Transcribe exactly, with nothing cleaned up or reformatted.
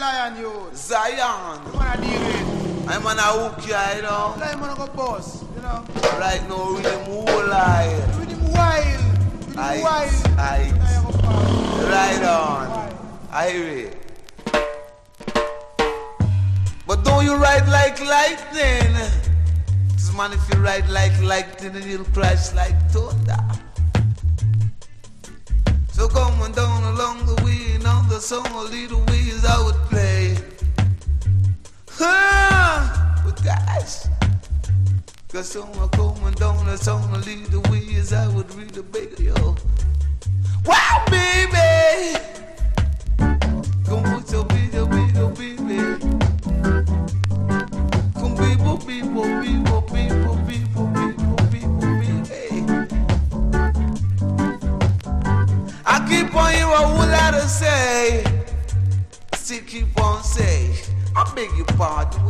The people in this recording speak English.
lion, you. Zion. You wanna deal with? I'm on a hook, you know. Like, man, go boss, you know. Right now, with them whole eye. With him wild. With him Ice, wild. ice. Like, go boss. Right on. Wild. I hear it. But don't you ride like lightning? Cause man, if you ride like lightning, then you'll crash like thunder. So come on down along the way, and on the song, a little ways I would play. Huh? But gosh, cause someone coming down the song, a little ways I would really beg you. Wow, baby! Come with your baby, baby, baby. Come people, people, people, people, people, people, people, baby. I keep on hearing a whole lot to say. I still keep on saying, I beg your pardon.